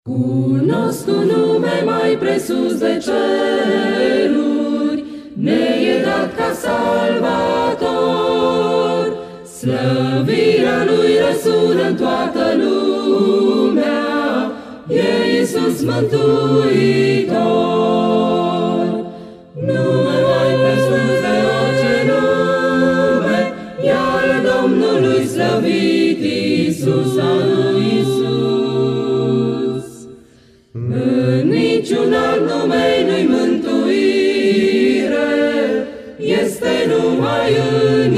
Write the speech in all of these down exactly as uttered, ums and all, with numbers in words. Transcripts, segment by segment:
Cunosc un nume mai presus de ceruri, ne e dat ca salvator. Slăvirea lui răsună în toată lumea, e Iisus Mântuitor. Nume mai presus de orice nume, e al Domnului slăvit Iisus, al lui Iisus. În niciun alt nume nu-i mântuire, este numai în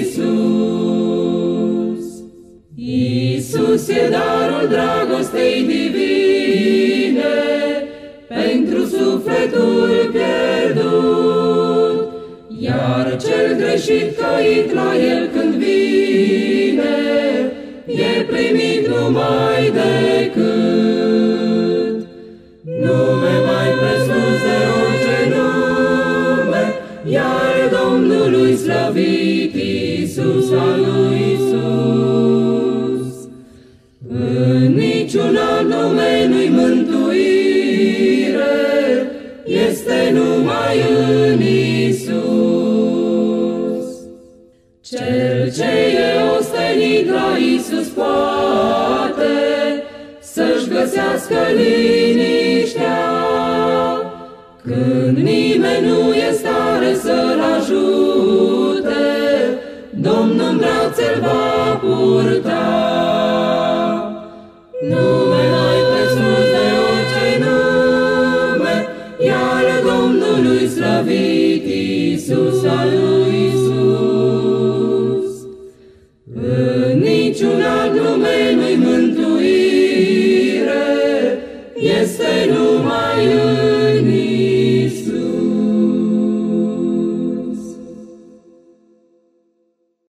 Iisus. Iisus e darul dragostei divine pentru sufletul pierdut, iar cel greșit căit la El când vine, e primit numai decât. Nume mai presus de orice nume, iar Domnului slăvit Iisus, al lui Iisus. În niciun alt nume nu-i mântuire, este numai în Iisus. Cel ce e ostenit la Iisus poate să-și găsească liniștea, când nimeni nu e stare să-l ajute, Domnul în brațe-l va purta. Nume mai presus de orice nume, e al Domnului slăvit Iisus, al lui Iisus. În niciun alt nume nu-i mântuire, este numai